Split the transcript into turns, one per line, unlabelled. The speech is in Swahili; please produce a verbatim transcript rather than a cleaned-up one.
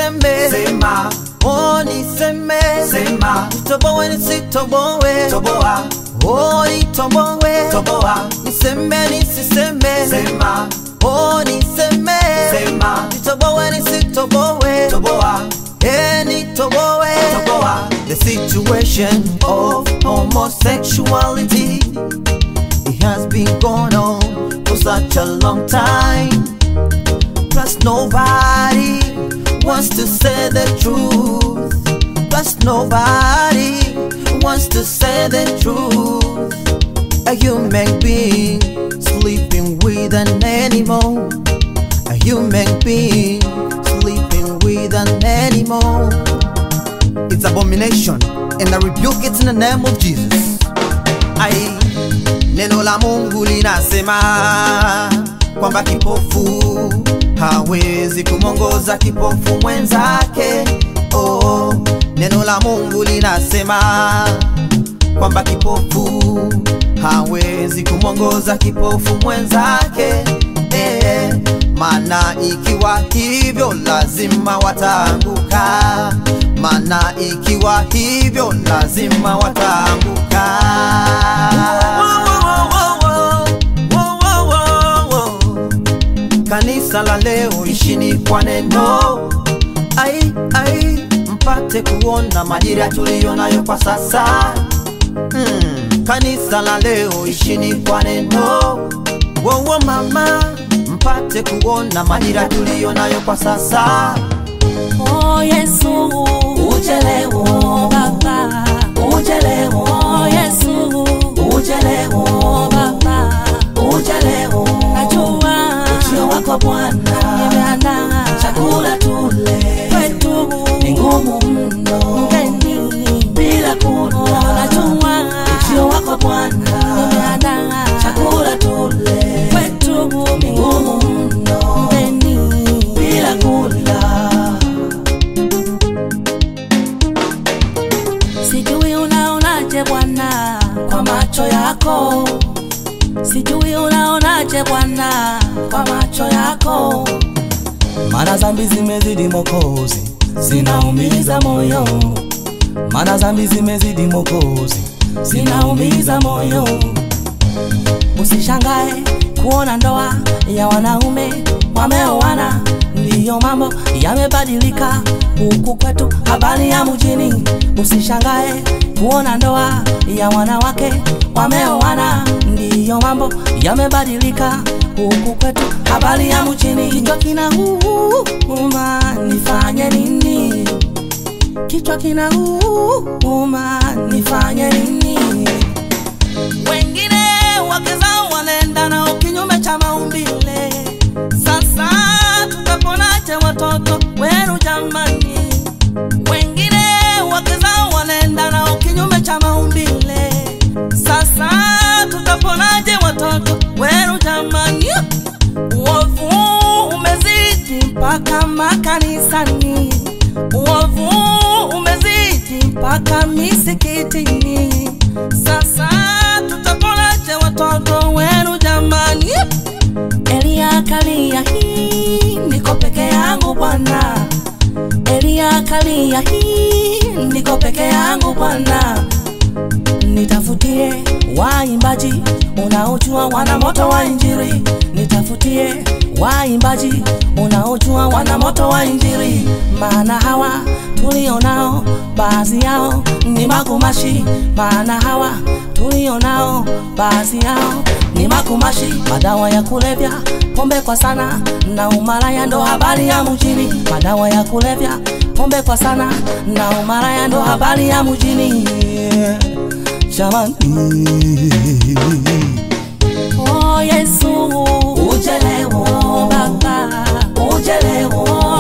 niseme,
sema.
Oh niseme,
sema.
Nitoboe nisitoboe,
toboa.
Oh nitoboe,
toboa.
Niseme nisiseme,
sema.
Oh niseme,
sema.
Nitoboe nisitoboe,
toboa.
Eh nitoboe,
toboa.
The situation of homosexuality, it has been going on for such a long time. Plus nobody wants to say the truth. Plus nobody wants to say the truth. A human being sleeping with an animal. A human being sleeping with an animal. It's abomination, and I rebuke it in the name of Jesus. Ai, neno la Mungu linasema kwamba kipofu hawezi kumongoza kipofu mwenzake. Oh, neno la Mungu linasema kwamba kipofu hawezi kumongoza kipofu mwenzake. Eh, maana ikiwa hivyo lazima wataanguka. Maana ikiwa hivyo lazima wataanguka. Kanisa la leo ishini kwa neno. Ai, ai, mpate kuona majira tulio nayo kwa sasa. Hmm. Kanisa la leo ishini kwa neno. Wo wo mama, mpate kuona majira tulio nayo kwa sasa.
Oh Yesu, uje leo Baba, uje leo. Oh Yesu, uje leo Baba, uje leo. Najua ujio wako Bwana, nimeandaa chakula tule, kwetu ni ngumu mno, mgeni bila kula. Najua ujio wako Bwana, nimeandaa chakula tule, kwetu ni ngumu mno, mgeni bila kula. Sijui unaonaje Bwana kwa macho yako. Sijui unaonaje Bwana kwa macho yako.
Mana zambi zimezidi Mwokozi, zinaumiza moyo. Mana zambi zimezidi Mwokozi, zinaumiza moyo.
Usishangae kuona ndoa ya wanaume wameoana, ndiyo mambo yamebadilika huku kwetu habari ya mjini. Usishangae kuona ndoa ya wanawake wameoana, ndiyo mambo yamebadilika huku kwetu habari ya mjini. Kichwa kinauma, nifanye nini? Kichwa kinauma, nifanye nini? Wengine wake zao wanaenda nao kinyume cha maumbile. Sasa tutaponaje watoto wenu jamani? Wengine wake zao wanaenda nao kinyume cha maumbile. Sasa tutaponaje watoto wenu jamani? Uovu umezidi mpaka makanisani. Uovu umezidi mpaka misikitini. Sasa tutaponaje watoto wenu jamani? Elia kalia hii, niko peke yangu Bwana. Elia kalia hii, niko peke yangu Bwana. Nitafutie waimbaji unaojua wana moto wa injili. Nitafutie waimbaji unaojua wana moto wa injili. Maana hawa tulionao baadhi yao ni magumashi. Maana hawa tulionao baadhi yao ni magumashi. Madawa ya kulevya, pombe kwa sana, na umalaya ndo habari ya mjini. Madawa ya kulevya, pombe kwa sana, na umalaya ndo habari ya mjini. Jamani, oh Yesu, uje leo Baba, uje leo.